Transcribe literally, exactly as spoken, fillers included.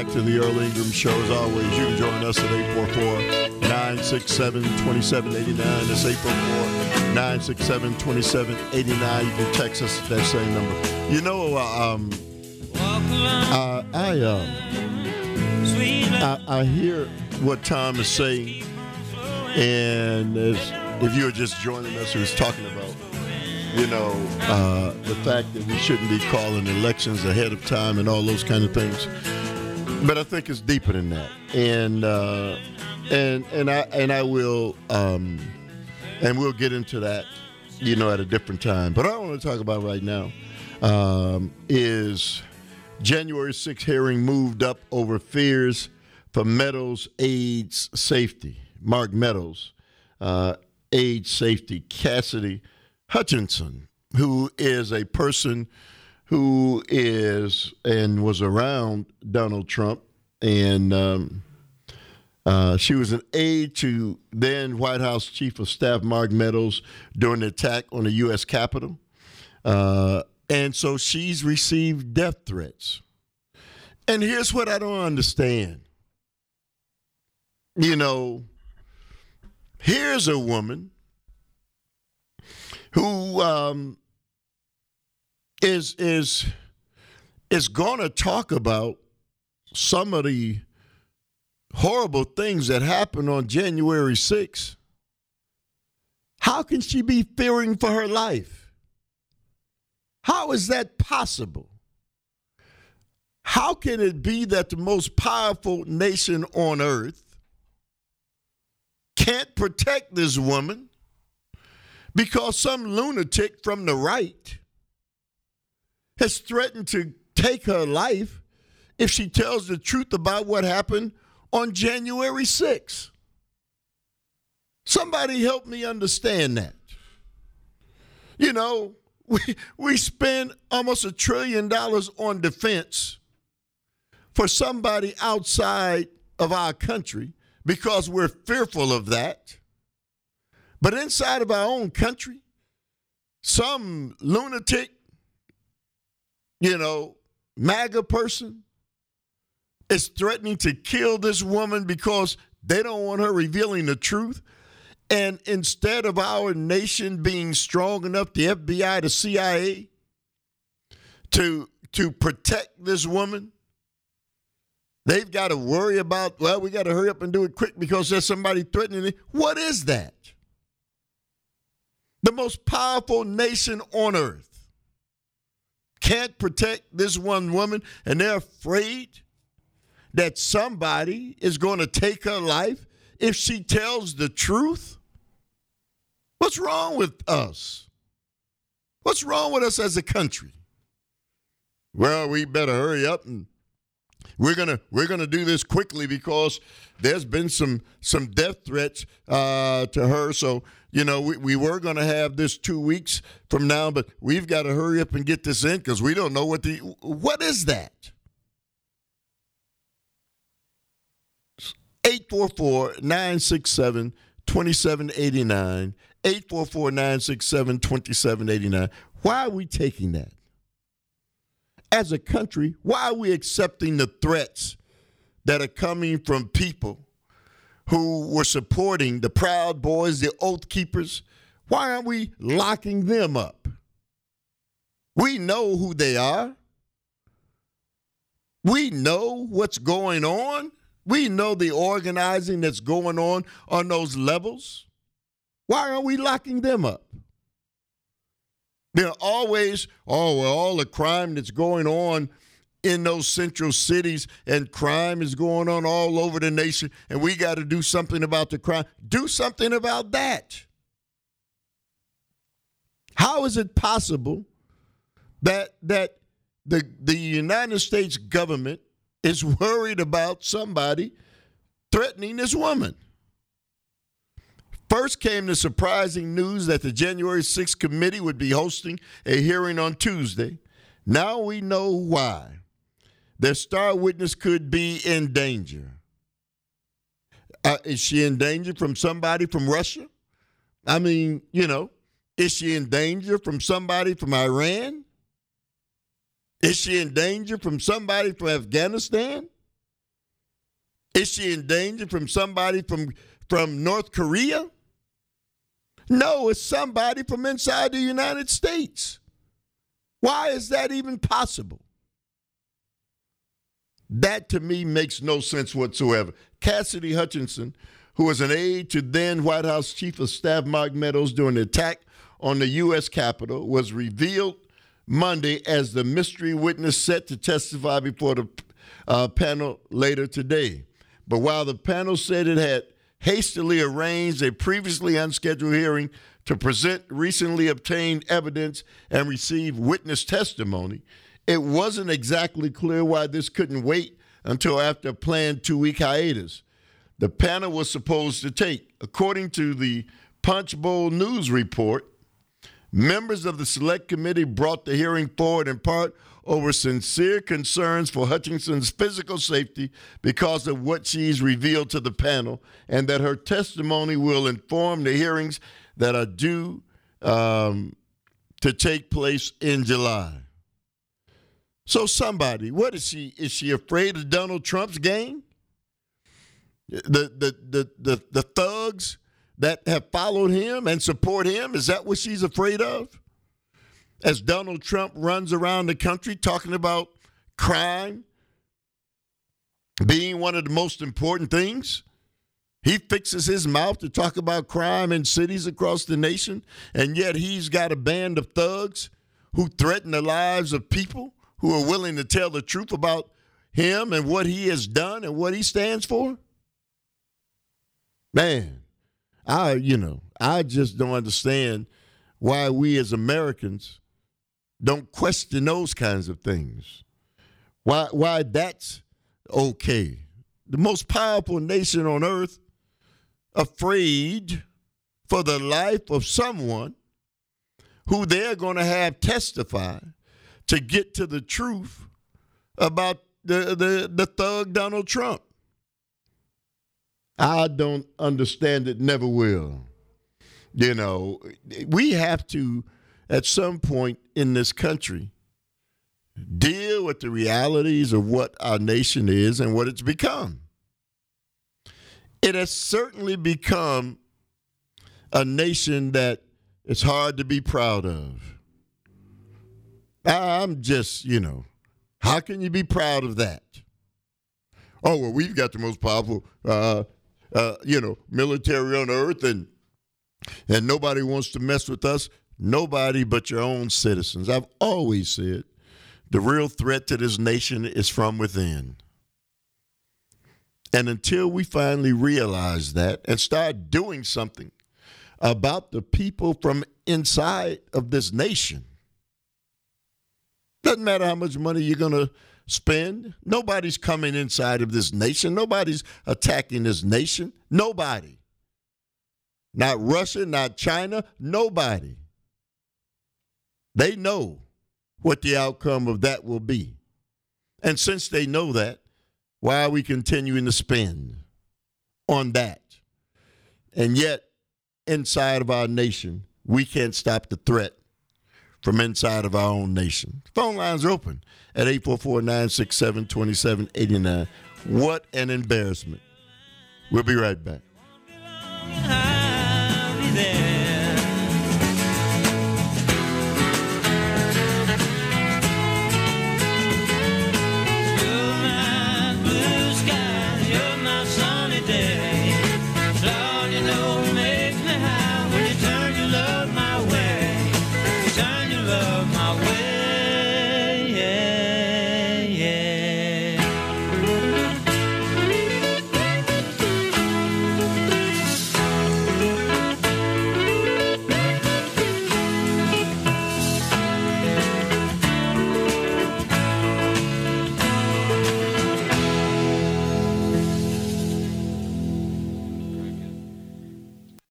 to the Earl Ingram Show. As always, you can join us at eight four four, nine six seven, two seven eight nine. That's eight four four, nine six seven, two seven eight nine. You can text us at that same number. You know, uh, um, uh, I, uh, I I hear what Tom is saying, and as, if you were just joining us, he was talking about, you know, uh, the fact that we shouldn't be calling elections ahead of time and all those kind of things. But I think it's deeper than that, and uh, and and I and I will um, and we'll get into that, you know, at a different time. But what I want to talk about right now um, is January sixth hearing moved up over fears for Meadows' AIDS safety. Mark Meadows, uh, AIDS safety. Cassidy Hutchinson, who is a person who is and was around Donald Trump, and um, uh, she was an aide to then White House Chief of Staff Mark Meadows during the attack on the U S Capitol. Uh, and so she's received death threats. And here's what I don't understand. You know, here's a woman who um, is is is going to talk about some of the horrible things that happened on January sixth. How can she be fearing for her life? How is that possible? How can it be that the most powerful nation on earth can't protect this woman because some lunatic from the right has threatened to take her life if she tells the truth about what happened on January sixth? Somebody help me understand that. You know, we, we spend almost a trillion dollars on defense for somebody outside of our country because we're fearful of that. But inside of our own country, some lunatic, you know, MAGA person is threatening to kill this woman because they don't want her revealing the truth. And instead of our nation being strong enough, the F B I, the C I A, to, to protect this woman, they've got to worry about, well, we got to hurry up and do it quick because there's somebody threatening it. What is that? The most powerful nation on earth can't protect this one woman, and they're afraid that somebody is going to take her life if she tells the truth? What's wrong with us? What's wrong with us as a country? Well, we better hurry up, and we're gonna we're gonna do this quickly because there's been some some death threats uh, to her. So you know we, we were gonna have this two weeks from now, but we've got to hurry up and get this in because we don't know what the what is that. eight four four, nine six seven, two seven eight nine. eight four four, nine six seven, two seven eight nine. Why are we taking that? As a country, why are we accepting the threats that are coming from people who were supporting the Proud Boys, the Oath Keepers? Why aren't we locking them up? We know who they are. We know what's going on. We know the organizing that's going on on those levels. Why aren't we locking them up? They're always, oh, well, all the crime that's going on in those central cities, and crime is going on all over the nation, and we got to do something about the crime. Do something about that. How is it possible that that the the United States government is worried about somebody threatening this woman? First came the surprising news that the January sixth committee would be hosting a hearing on Tuesday. Now we know why. Their star witness could be in danger. Uh, is she in danger from somebody from Russia? I mean, you know, is she in danger from somebody from Iran? Is she in danger from somebody from Afghanistan? Is she in danger from somebody from, from North Korea? No, it's somebody from inside the United States. Why is that even possible? That, to me, makes no sense whatsoever. Cassidy Hutchinson, who was an aide to then White House Chief of Staff Mark Meadows during the attack on the U S Capitol, was revealed Monday as the mystery witness set to testify before the uh, panel later today. But while the panel said it had hastily arranged a previously unscheduled hearing to present recently obtained evidence and receive witness testimony, it wasn't exactly clear why this couldn't wait until after a planned two-week hiatus the panel was supposed to take. According to the Punch Bowl News report, members of the Select Committee brought the hearing forward in part over sincere concerns for Hutchinson's physical safety because of what she's revealed to the panel, and that her testimony will inform the hearings that are due um, to take place in July. So somebody, what is she? Is she afraid of Donald Trump's game? The, the, the, the, the thugs that have followed him and support him, is that what she's afraid of? As Donald Trump runs around the country talking about crime being one of the most important things, he fixes his mouth to talk about crime in cities across the nation, and yet he's got a band of thugs who threaten the lives of people who are willing to tell the truth about him and what he has done and what he stands for? Man, I, you know, I just don't understand why we as Americans don't question those kinds of things. Why, why that's okay. The most powerful nation on earth, afraid for the life of someone who they're going to have testify to get to the truth about the, the, the thug Donald Trump. I don't understand it, never will. You know, we have to, at some point in this country, deal with the realities of what our nation is and what it's become. It has certainly become a nation that it's hard to be proud of. I'm just, you know, how can you be proud of that? Oh, well, we've got the most powerful, uh, uh, you know, military on earth, and and nobody wants to mess with us. Nobody but your own citizens. I've always said the real threat to this nation is from within. And until we finally realize that and start doing something about the people from inside of this nation, doesn't matter how much money you're going to spend. Nobody's coming inside of this nation. Nobody's attacking this nation. Nobody. Not Russia, not China, nobody. They know what the outcome of that will be. And since they know that, why are we continuing to spend on that? And yet, inside of our nation, we can't stop the threat from inside of our own nation. Phone lines are open at eight four four, nine six seven, two seven eight nine. What an embarrassment. We'll be right back. You're my sunny day. Lord, you know, make me high.